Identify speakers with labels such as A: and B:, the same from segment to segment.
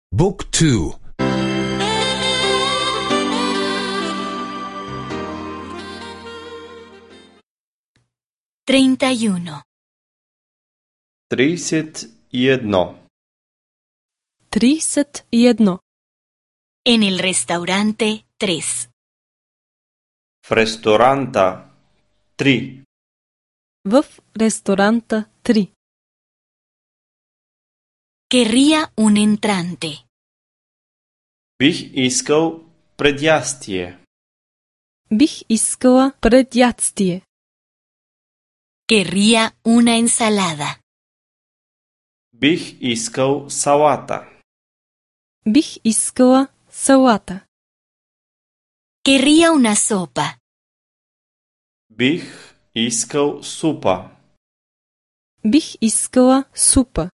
A: بوك 2.
B: 31.
C: 31.
D: 31.
B: En el restaurante 3.
C: В ресторанта 3.
D: В ресторанта 3.
B: Querría un entrante.
C: Бих искал предястие.
D: Бих искала предядстие.
B: Querría una ensalada.
C: Бих искал салата.
D: Бих искала салата.
B: Querría una sopa.
C: Бих искал супа.
D: Бих искала супа.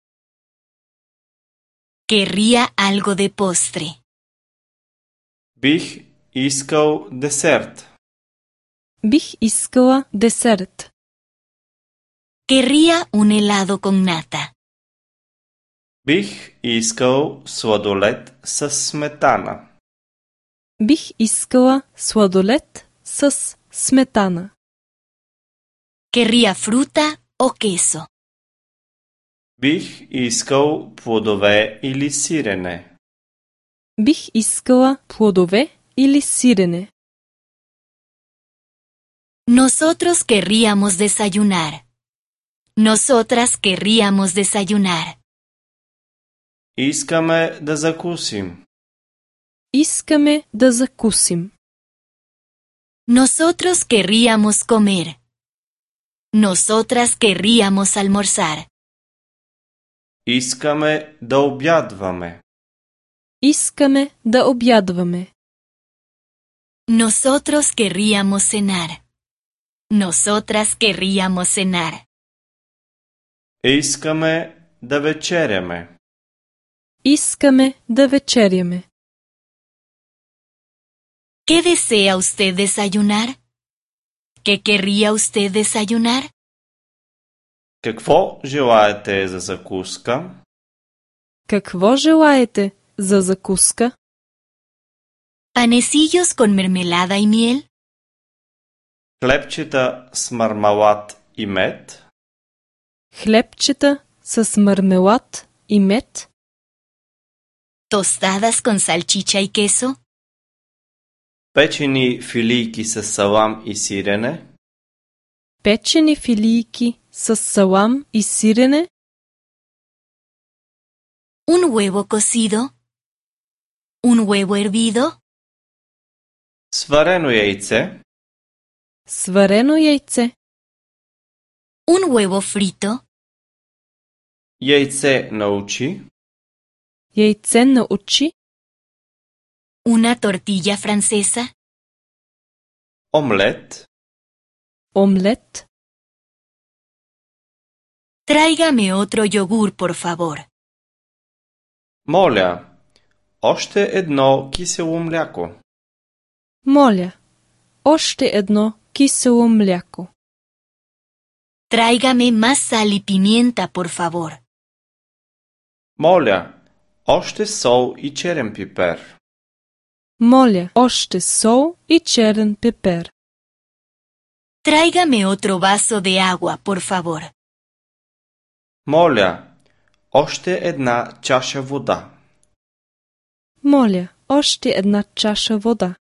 B: Querría algo de postre.
C: Бих искал десерт.
D: Бих искала десерт.
B: Querría un helado con nata.
C: Бих искал сладолед със сметана.
D: Бих искала сладолед с сметана.
B: Querría fruta o queso.
C: Бих искал плодове или сирене.
D: Бих искала плодове или сирене.
B: Nosotros querríamos desayunar. Nosotras querríamos desayunar.
C: Искаме да закусим.
D: Искаме да закусим.
B: Nosotros querríamos comer. Nosotras querríamos almorzar.
C: Искаме да обядваме.
D: Искаме да обядваме.
B: Nosotros querríamos cenar. Nosotras querríamos cenar.
C: Искаме да вечеряме.
D: Искаме да вечеряме.
B: ¿Qué desea usted desayunar? ¿Qué querría usted desayunar?
C: Какво желаете за закуска?
D: Какво желаете за закуска?
B: ¿Panecillos con mermelada y miel?
C: Хлебчета с мармалад и мед.
D: Хлебчета с мармелад и мед.
B: ¿Tostadas con salchicha y queso?
C: Печени филийки с салам и сирене.
D: Печени филийки с салам и сирене.
B: ¿Un huevo cocido? ¿Un huevo hervido?
C: Сварено яйце.
D: Сварено яйце.
B: ¿Un huevo frito?
C: Яйце на очи.
D: Яйце на очи.
B: ¿Una tortilla francesa?
C: Омлет.
D: Омлет.
B: Tráigame otro yogur, por favor.
C: Моля, още едно кисело мляко.
D: Моля, още едно кисело мляко.
B: Tráigame más sal y pimienta, por favor.
C: Моля, още сол и черен пипер.
D: Моля, още сол и черен пепер.
B: Tráigame otro vaso de agua, por favor.
C: Моля, още една чаша вода.
D: Моля, още една чаша вода.